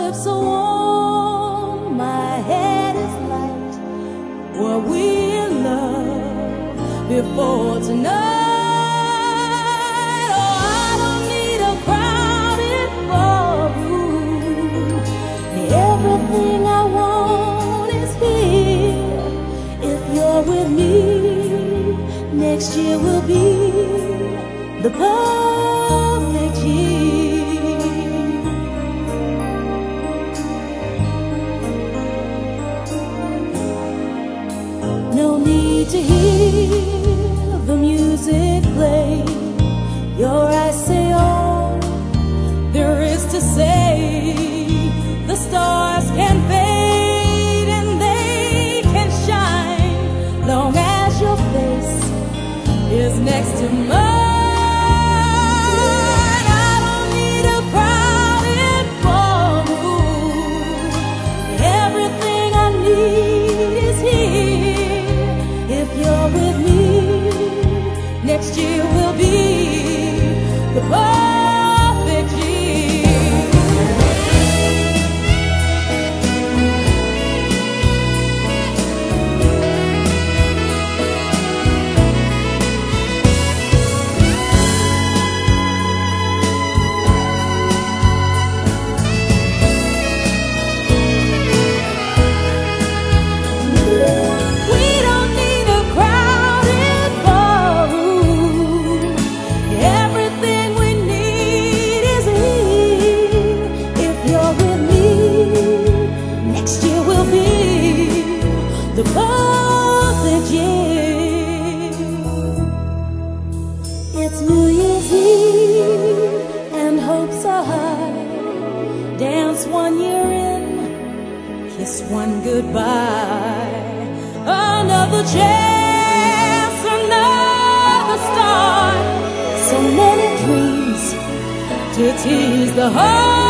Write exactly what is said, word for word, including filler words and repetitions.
lips are warm, my head is light. Were we in love before tonight? Oh, I don't need a crowded ballroom. Everything I want is here. If you're with me, next year will be the perfect year. No need to hear the music play. Your eyes say all there is to say. The stars can fade and they can shine, long as your face is next to mine. Next year will be the perfect year. We don't need a crowded ballroom. Everything we need is here. If you're with me, next year will be the perfect year. It's New Year's Eve and hopes are high. Dance one year in, kiss one goodbye. Another chance, another start. So many dreams to tease the heart.